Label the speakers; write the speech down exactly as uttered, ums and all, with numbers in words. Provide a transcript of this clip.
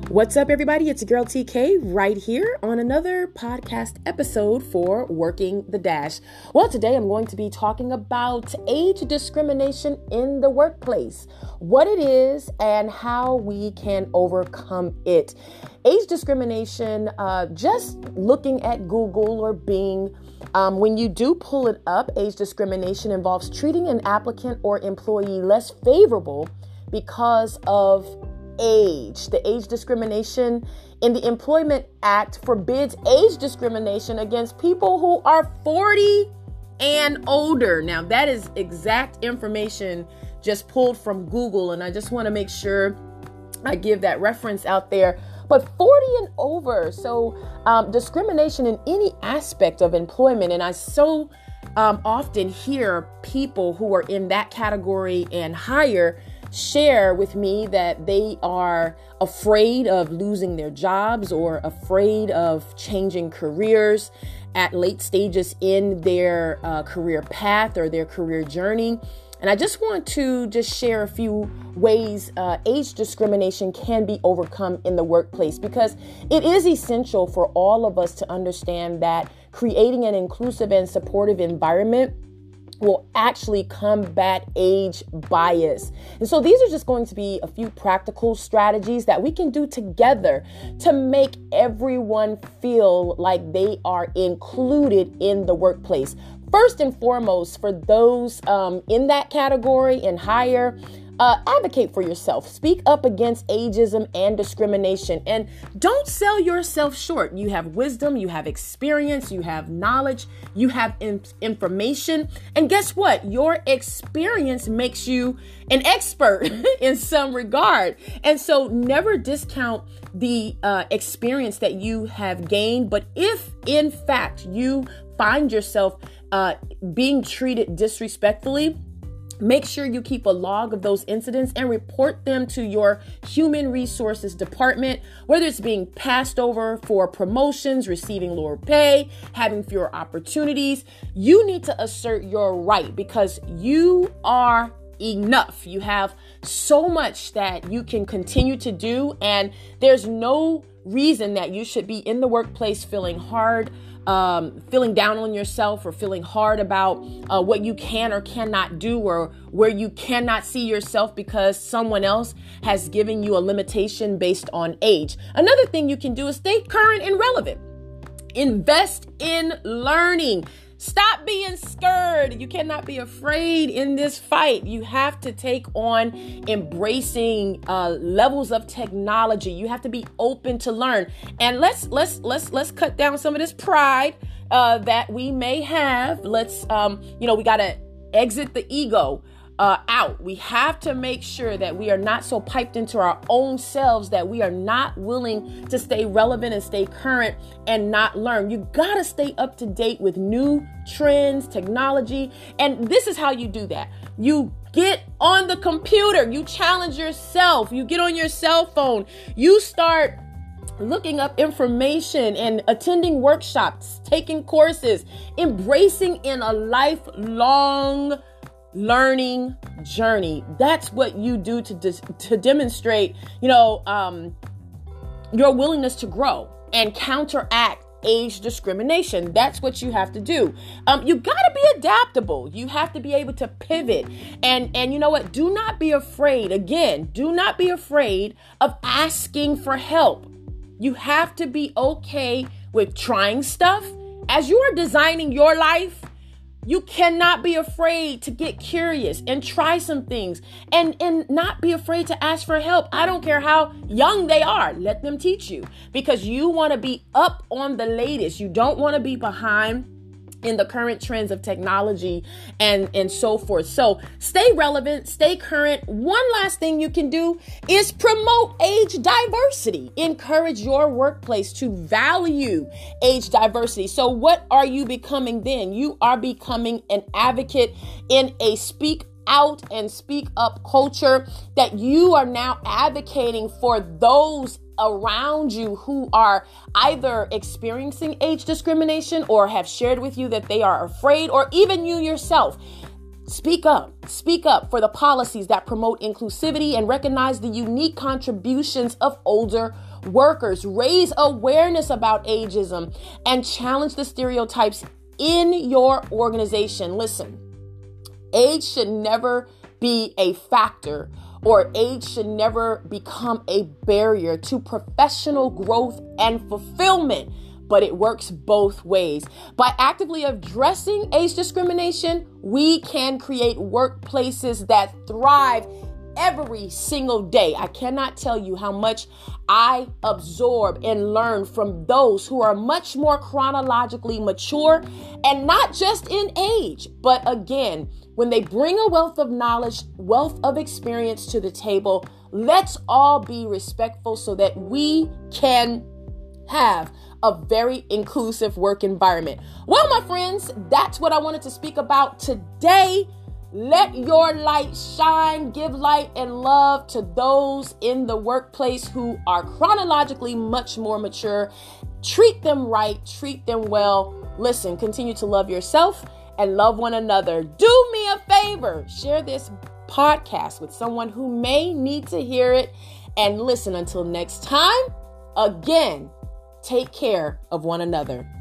Speaker 1: What's up, everybody? It's your girl T K right here on another podcast episode for Working the Dash. Well, today I'm going to be talking about age discrimination in the workplace, what it is, and how we can overcome it. Age discrimination, uh, just looking at Google or Bing, um, when you do pull it up, age discrimination involves treating an applicant or employee less favorable because of age. The Age Discrimination in the Employment Act forbids age discrimination against people who are forty and older. Now, that is exact information just pulled from Google, and I just want to make sure I give that reference out there. But forty and over, so um, discrimination in any aspect of employment, and I so um, often hear people who are in that category and higher share with me that they are afraid of losing their jobs or afraid of changing careers at late stages in their uh, career path or their career journey. And I just want to just share a few ways uh, age discrimination can be overcome in the workplace, because it is essential for all of us to understand that creating an inclusive and supportive environment will actually combat age bias. And so these are just going to be a few practical strategies that we can do together to make everyone feel like they are included in the workplace. First and foremost, for those um, in that category and higher, Uh, advocate for yourself. Speak up against ageism and discrimination, and don't sell yourself short. You have wisdom, you have experience, you have knowledge, you have in- information. And guess what? Your experience makes you an expert in some regard. And so never discount the uh, experience that you have gained. But if in fact you find yourself uh, being treated disrespectfully, make sure you keep a log of those incidents and report them to your human resources department, whether it's being passed over for promotions, receiving lower pay, having fewer opportunities. You need to assert your right, because you are enough. You have so much that you can continue to do, and there's no reason that you should be in the workplace feeling hard, Um, feeling down on yourself, or feeling hard about uh, what you can or cannot do, or where you cannot see yourself because someone else has given you a limitation based on age. Another thing you can do is stay current and relevant. Invest in learning. Stop being scared. You cannot be afraid in this fight. You have to take on embracing uh, levels of technology. You have to be open to learn. And let's let's let's let's cut down some of this pride uh, that we may have. Let's um, you know, we gotta exit the ego uh, out. We have to make sure that we are not so piped into our own selves that we are not willing to stay relevant and stay current and not learn. You gotta stay up to date with new trends, technology. And this is how you do that. You get on the computer, you challenge yourself, you get on your cell phone, you start looking up information and attending workshops, taking courses, embracing in a lifelong learning journey. That's what you do to dis- to demonstrate, you know, um, your willingness to grow and counteract age discrimination. That's what you have to do. Um, you gotta be adaptable. You have to be able to pivot. And and you know what? Do not be afraid. Again, do not be afraid of asking for help. You have to be okay with trying stuff. As you are designing your life, you cannot be afraid to get curious and try some things, and, and not be afraid to ask for help. I don't care how young they are. Let them teach you, because you want to be up on the latest. You don't want to be behind in the current trends of technology and, and so forth. So stay relevant, stay current. One last thing you can do is promote age diversity. Encourage your workplace to value age diversity. So what are you becoming then? You are becoming an advocate in a speak out and speak up culture, that you are now advocating for those around you who are either experiencing age discrimination or have shared with you that they are afraid, or even you yourself. Speak up. Speak up for the policies that promote inclusivity and recognize the unique contributions of older workers, raise awareness about ageism, and challenge the stereotypes in your organization. Listen, age should never be a factor, or age should never become a barrier to professional growth and fulfillment. But it works both ways. By actively addressing age discrimination, we can create workplaces that thrive every single day. I cannot tell you how much I absorb and learn from those who are much more chronologically mature, and not just in age, but again, when they bring a wealth of knowledge, wealth of experience to the table. Let's all be respectful so that we can have a very inclusive work environment. Well, my friends, that's what I wanted to speak about today. Let your light shine. Give light and love to those in the workplace who are chronologically much more mature. Treat them right. Treat them well. Listen, continue to love yourself and love one another. Do me a favor. Share this podcast with someone who may need to hear it. And listen, until next time, again, take care of one another.